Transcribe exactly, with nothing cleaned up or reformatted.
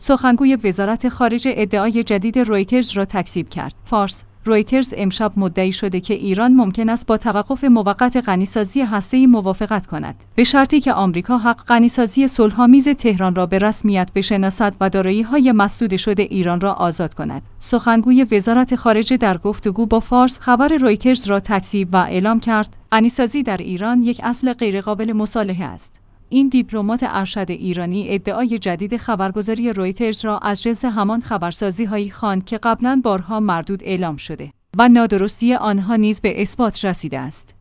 سخنگوی وزارت خارجه ادعای جدید رویترز را تکذیب کرد. فارس: رویترز امشب مدعی شده که ایران ممکن است با توقف موقت غنیسازی هسته‌ای موافقت کند، به شرطی که آمریکا حق غنیسازی صلح‌آمیز تهران را به رسمیت بشناسد و دارایی‌های مسدود شده ایران را آزاد کند. سخنگوی وزارت خارجه در گفتگو با فارس خبر رویترز را تکذیب و اعلام کرد: غنیسازی در ایران یک اصل غیرقابل مصالحه است. این دیپلمات ارشد ایرانی ادعای جدید خبرگزاری رویترز را از جنس همان خبرسازی‌هایی خواند که قبلاً بارها مردود اعلام شده و نادرستی آنها نیز به اثبات رسیده است.